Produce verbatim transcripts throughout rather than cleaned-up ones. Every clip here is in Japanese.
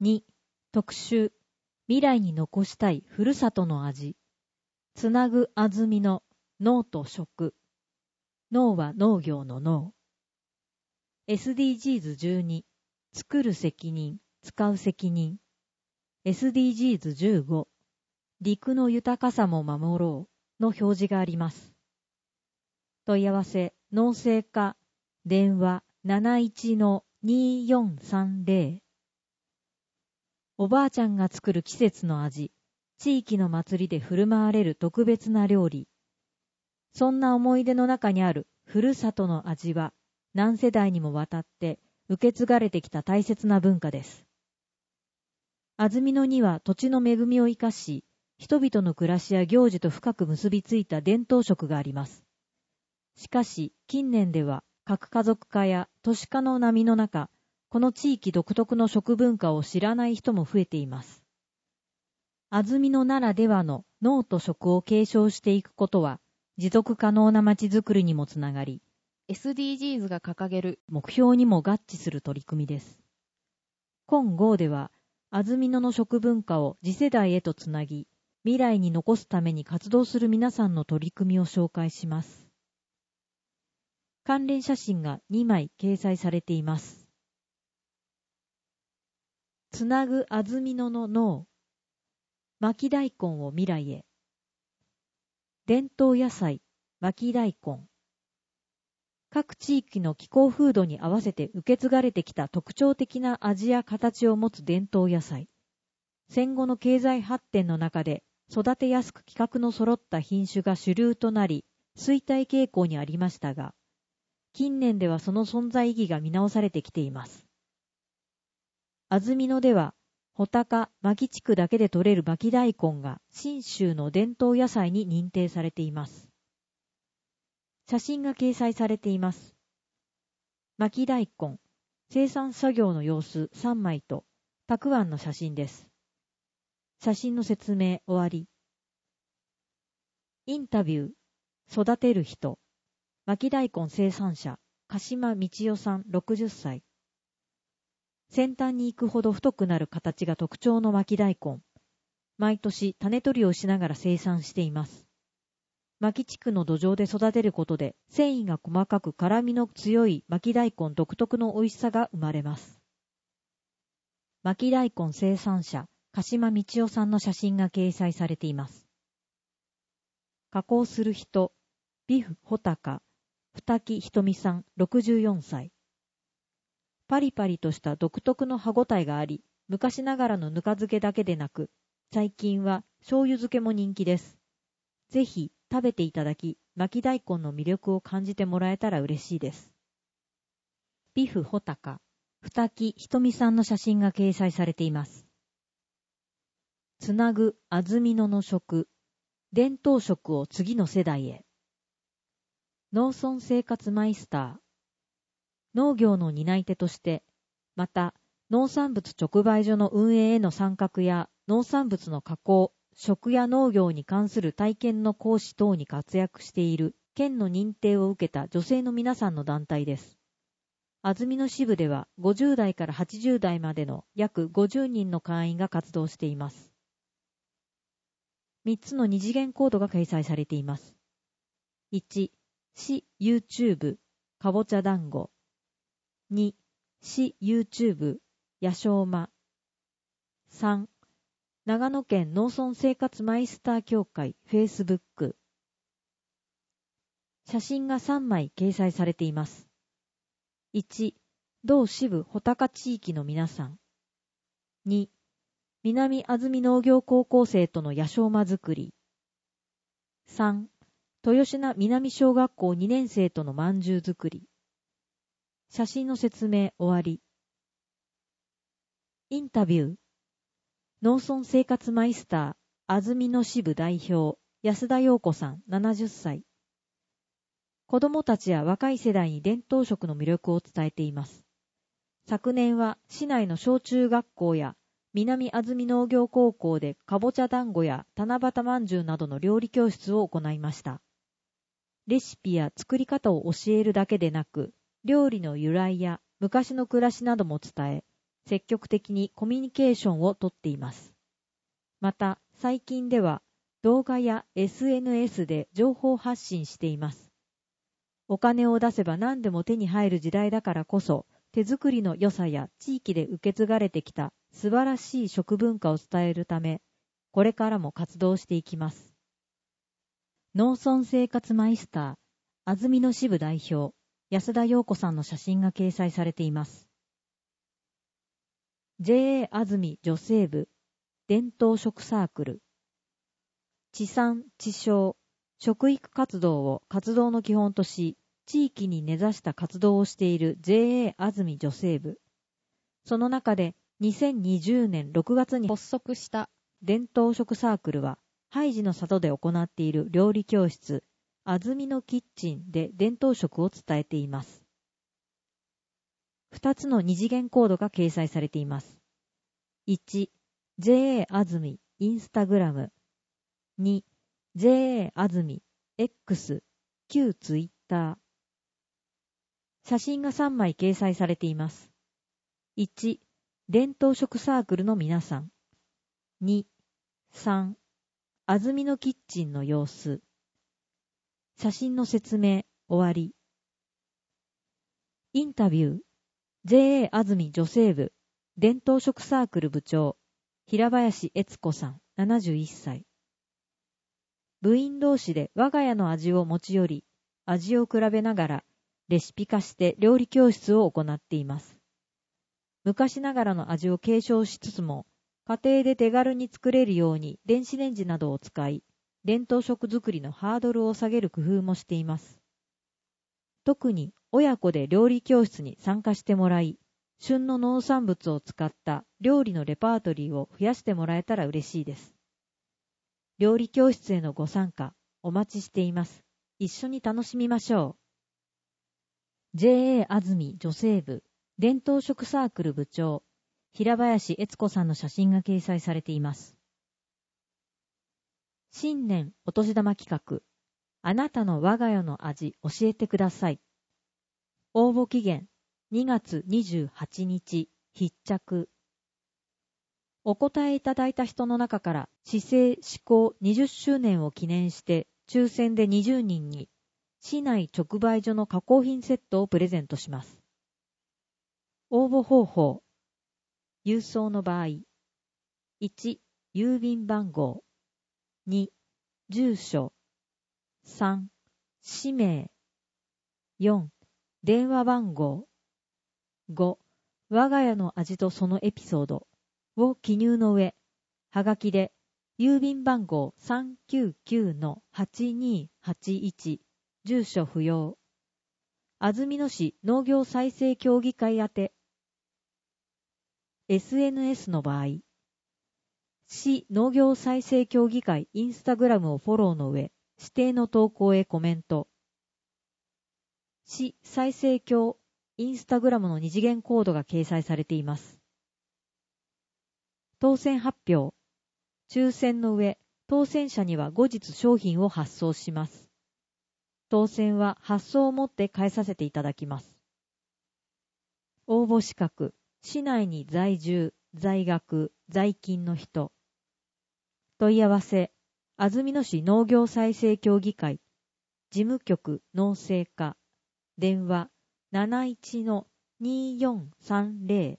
に、特集、未来に残したいふるさとの味。つなぐあずみの農と食。農は農業の農。エスディージーズじゅうに、作る責任、使う責任。エスディージーズじゅうご、陸の豊かさも守ろうの表示があります。問い合わせ、農政課、電話 なないちのにーよんさんぜろ。おばあちゃんが作る季節の味、地域の祭りで振る舞われる特別な料理。そんな思い出の中にあるふるさとの味は、何世代にもわたって受け継がれてきた大切な文化です。安曇野には土地の恵みを生かし、人々の暮らしや行事と深く結びついた伝統食があります。しかし、近年では核家族化や都市化の波の中、この地域独特の食文化を知らない人も増えています。安曇野ならではの農と食を継承していくことは、持続可能な街づくりにもつながり、 エスディージーズ が掲げる目標にも合致する取り組みです。今号では、安曇野の食文化を次世代へとつなぎ、未来に残すために活動する皆さんの取り組みを紹介します。関連写真がにまい掲載されています。つなぐ安曇野の農。巻き大根を未来へ。伝統野菜、巻き大根。各地域の気候風土に合わせて受け継がれてきた特徴的な味や形を持つ伝統野菜。戦後の経済発展の中で育てやすく規格の揃った品種が主流となり、衰退傾向にありましたが、近年ではその存在意義が見直されてきています。安曇野では、穂高、牧地区だけで採れる巻き大根が信州の伝統野菜に認定されています。写真が掲載されています。巻き大根、生産作業の様子さんまいと、たくあんの写真です。写真の説明終わり。インタビュー、育てる人、巻き大根生産者、鹿島道代さんろくじゅっさい。先端に行くほど太くなる形が特徴の巻き大根。毎年種取りをしながら生産しています。牧地区の土壌で育てることで繊維が細かく辛みの強い巻き大根独特の美味しさが生まれます。巻き大根生産者、鹿島道代さんの写真が掲載されています。加工する人、ビフ穂高、二木ひとみさんろくじゅうよんさい。パリパリとした独特の歯ごたえがあり、昔ながらのぬか漬けだけでなく、最近は醤油漬けも人気です。ぜひ食べていただき、巻き大根の魅力を感じてもらえたら嬉しいです。ビフ穂高、二木ひとみさんの写真が掲載されています。つなぐ安曇野の食、伝統食を次の世代へ。農村生活マイスター。農業の担い手として、また農産物直売所の運営への参画や農産物の加工、食や農業に関する体験の講師等に活躍している県の認定を受けた女性の皆さんの団体です。安曇野支部ではごじゅうだいからはちじゅうだいまでの約ごじゅうにんの会員が活動しています。みっつの二次元コードが掲載されています。いち、市 YouTube かぼちゃ団子。に、市 YouTube やしょうま。さん、長野県農村生活マイスター協会 Facebook。写真がさんまい掲載されています。いち、同支部穂高地域の皆さん。に、南安曇農業高校生とのやしょうま作り。さん、豊品南小学校にねん生とのまんじゅう作り。写真の説明終わり。インタビュー。農村生活マイスター、安曇野支部代表、安田陽子さんななじゅっさい。子どもたちや若い世代に伝統食の魅力を伝えています。昨年は市内の小中学校や南安曇農業高校でかぼちゃ団子や七夕まんじゅうなどの料理教室を行いました。レシピや作り方を教えるだけでなく、料理の由来や昔の暮らしなども伝え、 積極的にコミュニケーションをとっています。また、最近では動画や エスエヌエス で情報発信しています。お金を出せば何でも手に入る時代だからこそ、手作りの良さや地域で受け継がれてきた素晴らしい食文化を伝えるため、これからも活動していきます。農村生活マイスター、安曇野支部代表、安田陽子さんの写真が掲載されています。ジェーエー 安曇女性部、伝統食サークル。地産地消、食育活動を活動の基本とし、地域に根ざした活動をしている ジェーエー 安曇女性部。その中でにせんにじゅうねんろくがつに発足した伝統食サークルは、ハイジの里で行っている料理教室、安曇野キッチンで伝統食を伝えています。ふたつの二次元コードが掲載されています。いち、ジェーエー 安曇インスタグラム。に、ジェーエー 安曇 X、旧ツイッター。写真がさんまい掲載されています。いち、伝統食サークルの皆さん。に、さん、安曇野キッチンの様子。写真の説明、終わり。インタビュー、ジェーエー 安曇女性部、伝統食サークル部長、平林悦子さん、ななじゅういっさい。部員同士で我が家の味を持ち寄り、味を比べながら、レシピ化して料理教室を行っています。昔ながらの味を継承しつつも、家庭で手軽に作れるように電子レンジなどを使い、伝統食作りのハードルを下げる工夫もしています。特に親子で料理教室に参加してもらい、旬の農産物を使った料理のレパートリーを増やしてもらえたら嬉しいです。料理教室へのご参加、お待ちしています。一緒に楽しみましょう。ジェーエー 安曇女性部、伝統食サークル部長、平林悦子さんの写真が掲載されています。新年お年玉企画、あなたの我が家の味教えてください。応募期限にがつにじゅうはちにち、必着。お答えいただいた人の中から市政施行にじゅっしゅうねんを記念して抽選でにじゅうにんに市内直売所の加工品セットをプレゼントします。応募方法。郵送の場合。いち、郵便番号。に、住所。さん、氏名。よん、電話番号。ご、我が家の味とそのエピソードを記入の上、はがきで郵便番号 さんきゅうきゅうのはちにはちいち、住所不要。安曇野市農業再生協議会宛て。エスエヌエス の場合、市農業再生協議会インスタグラムをフォローの上、指定の投稿へコメント。市再生協インスタグラムの二次元コードが掲載されています。当選発表。抽選の上、当選者には後日商品を発送します。当選は発送をもって返させていただきます。応募資格。市内に在住、在学、在勤の人。問い合わせ。安曇野市農業再生協議会。事務局農政課。電話 なないちのにーよんさんぜろ。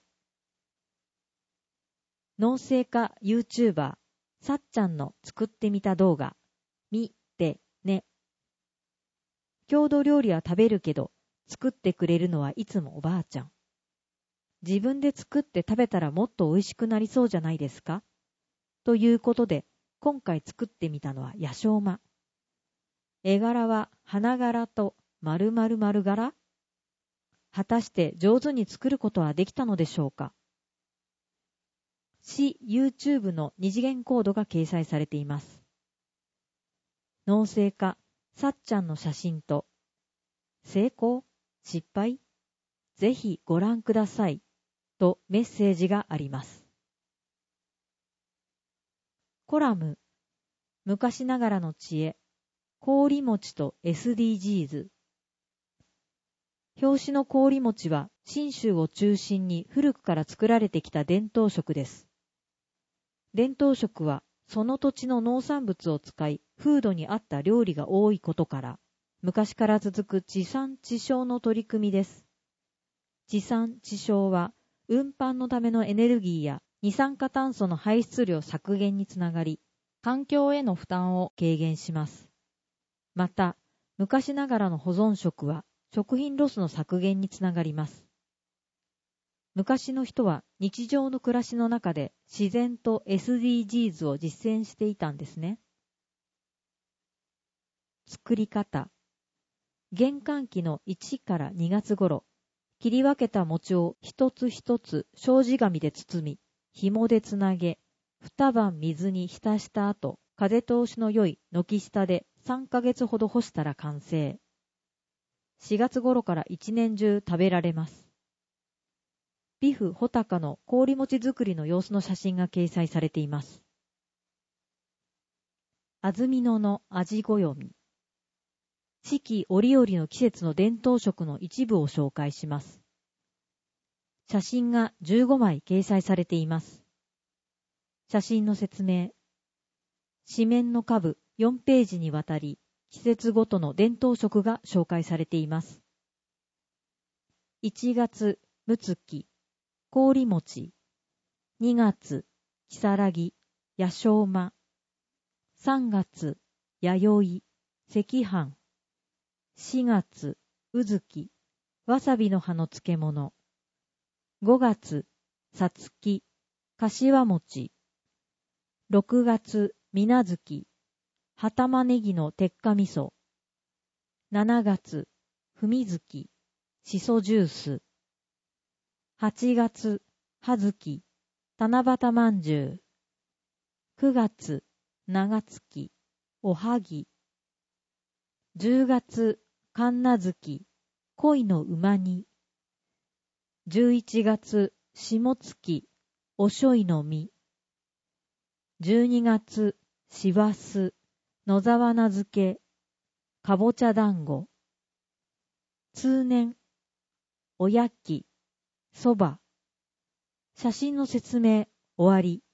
農政課 YouTuber、さっちゃんの作ってみた動画、見てね。郷土料理は食べるけど、作ってくれるのはいつもおばあちゃん。自分で作って食べたらもっと美味しくなりそうじゃないですか？ということで、今回作ってみたのはヤショウマ。絵柄は花柄と丸々丸柄？果たして上手に作ることはできたのでしょうか？市 YouTube の二次元コードが掲載されています。農政課さっちゃんの写真と、成功？失敗？ぜひご覧くださいとメッセージがあります。コラム、昔ながらの知恵、氷餅と エスディージーズ。表紙の氷餅は信州を中心に古くから作られてきた伝統食です。伝統食はその土地の農産物を使い、風土に合った料理が多いことから、昔から続く地産地消の取り組みです。地産地消は、運搬のためのエネルギーや二酸化炭素の排出量削減につながり、 環境への負担を軽減します。また、昔ながらの保存食は、食品ロスの削減につながります。昔の人は日常の暮らしの中で自然と エスディージーズ を実践していたんですね。作り方。玄関期のいちからにがつ頃、切り分けた餅を一つ一つ障子紙で包み、紐でつなげ、二晩水に浸した後、風通しの良い軒下でさんかげつほど干したら完成。しがつ頃から一年中食べられます。ビフ・ホタカの氷餅作りの様子の写真が掲載されています。安曇野の味暦。四季折々の季節の伝統食の一部を紹介します。写真がじゅうごまい掲載されています。写真の説明。紙面の下部よんページにわたり、季節ごとの伝統食が紹介されています。いちがつ、むつき、氷餅。にがつ、きさらぎ、やしょうま。さんがつ、やよい、赤飯。しがつ、うずき、わさびの葉の漬物。ごがつ、さつき、かしわ餅。ろくがつ、みなづき、葉玉ねぎの鉄火味噌。しちがつ、ふみずき、しそジュース。はちがつ、はずき、七夕まんじゅう。くがつ、長月、おはぎ。じゅうがつ、かんなづき、恋のうま煮。じゅういちがつ、しもつき、おしょいの実。じゅうにがつ、しわす、野沢菜漬け、かぼちゃ団子。通年、おやき、そば。写真の説明、終わり。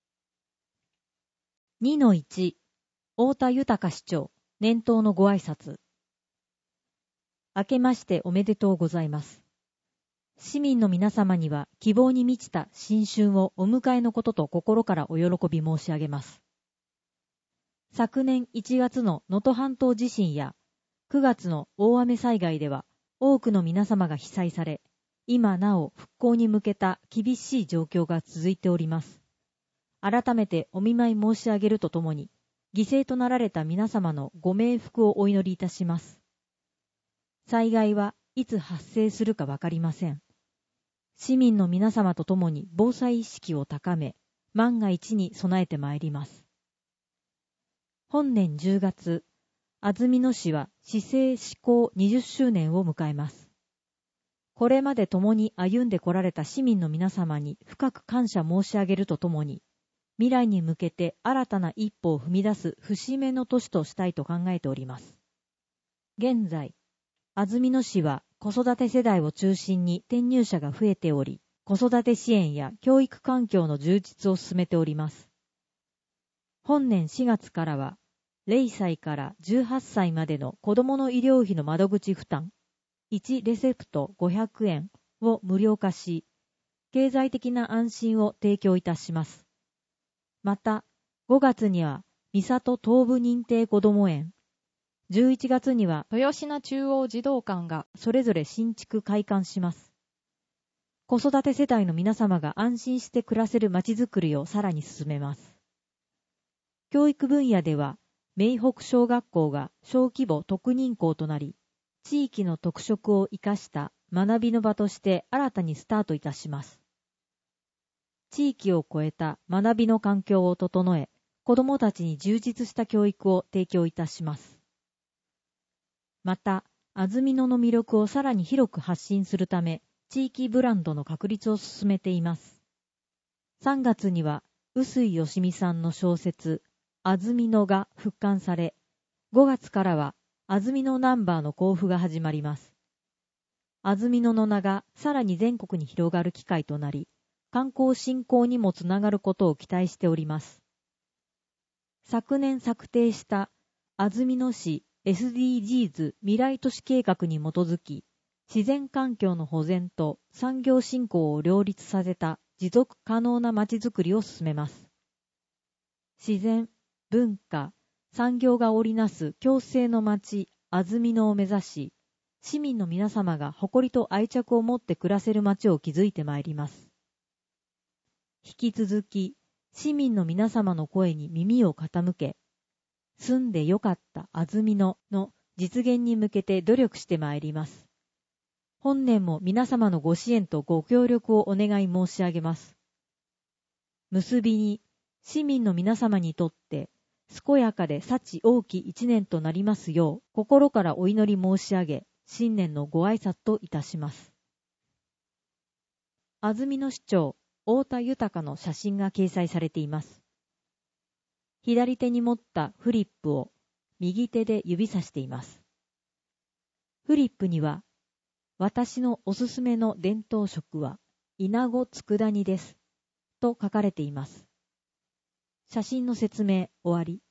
にのいち、太田豊市長、年頭のご挨拶。明けましておめでとうございます。市民の皆様には希望に満ちた新春をお迎えのことと心からお喜び申し上げます。昨年いちがつの能登半島地震やくがつの大雨災害では多くの皆様が被災され、今なお復興に向けた厳しい状況が続いております。改めてお見舞い申し上げるとともに、犠牲となられた皆様のご冥福をお祈りいたします。災害はいつ発生するかわかりません。市民の皆様と共に防災意識を高め、万が一に備えてまいります。本年じゅうがつ、安曇野市は市政施行にじゅっしゅうねんを迎えます。これまで共に歩んでこられた市民の皆様に深く感謝申し上げるとともに、未来に向けて新たな一歩を踏み出す節目の年としたいと考えております。現在、安曇野市は子育て世代を中心に転入者が増えており、子育て支援や教育環境の充実を進めております。本年しがつからは、れいさいからじゅうはっさいまでの子どもの医療費の窓口負担、いちレセプトごひゃくえんを無料化し、経済的な安心を提供いたします。また、ごがつには、三郷東部認定こども園、じゅういちがつには、 豊品中央児童館がそれぞれ新築開館します。子育て世帯の皆様が安心して暮らせるまちづくりをさらに進めます。教育分野では、明北小学校が小規模特認校となり、地域の特色を生かした学びの場として新たにスタートいたします。地域を超えた学びの環境を整え、子どもたちに充実した教育を提供いたします。また、安曇野の魅力をさらに広く発信するため、地域ブランドの確立を進めています。さんがつには、臼井義美さんの小説、安曇野が復刊され、ごがつからは、安曇野ナンバーの交付が始まります。 安曇野の名がさらに全国に広がる機会となり、観光振興にもつながることを期待しております。昨年策定した安曇野市 エスディージーズ 未来都市計画に基づき、自然環境の保全と産業振興を両立させた持続可能なまちづくりを進めます。自然、文化、産業が織りなす共生の町、安曇野を目指し、市民の皆様が誇りと愛着を持って暮らせる町を築いてまいります。引き続き、市民の皆様の声に耳を傾け、住んでよかった安曇野の実現に向けて努力してまいります。本年も皆様のご支援とご協力をお願い申し上げます。結びに、市民の皆様にとって、健やかで幸多き一年となりますよう、心からお祈り申し上げ、新年のご挨拶といたします。安曇野市長、太田豊の写真が掲載されています。左手に持ったフリップを右手で指さしています。フリップには、私のおすすめの伝統食は、イナゴ佃煮です。と書かれています。写真の説明終わり。